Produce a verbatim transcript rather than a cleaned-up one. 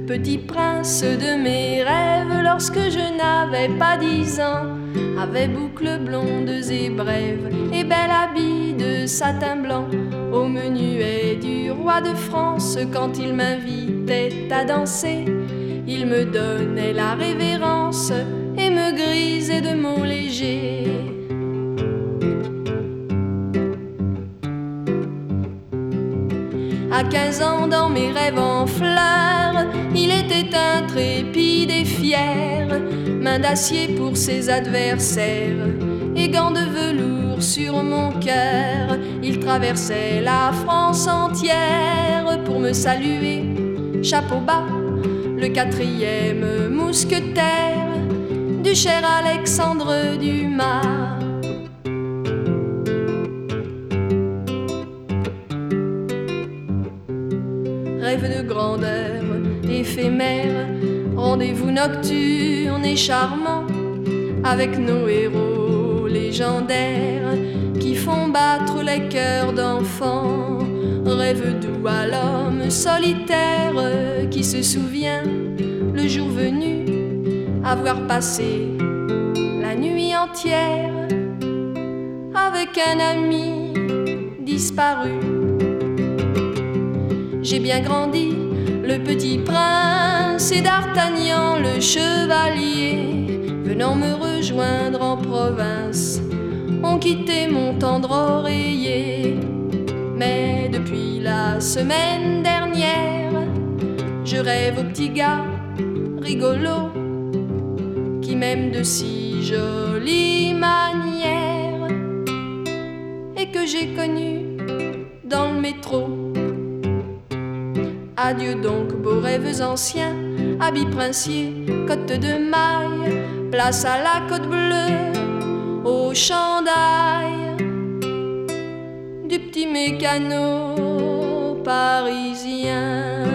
petit prince de mes rêves, lorsque je n'avais pas dix ans, avait boucles blondes et brèves et bel habit de satin blanc. Au menuet du roi de France, quand il m'invitait à danser, il me donnait la révérence et me grisait de mots légers. À quinze ans, dans mes rêves en fleurs, il était intrépide et fier, main d'acier pour ses adversaires et gants de velours sur mon cœur. Il traversait la France entière pour me saluer, chapeau bas, le quatrième mousquetaire du cher Alexandre Dumas. Rêve de grandeur éphémère, rendez-vous nocturne et charmant avec nos héros légendaires qui font battre les cœurs d'enfants. Rêve doux à l'homme solitaire qui se souvient, le jour venu, avoir passé la nuit entière avec un ami disparu. J'ai bien grandi, le petit prince et d'Artagnan, le chevalier, venant me rejoindre en province, ont quitté mon tendre oreiller. Mais depuis la semaine dernière, je rêve au petit gars rigolo qui m'aime de si jolies manières et que j'ai connu dans le métro. Adieu donc beaux rêves anciens, habits princiers, côte de maille, place à la côte bleue, au chandail du petit mécano parisien.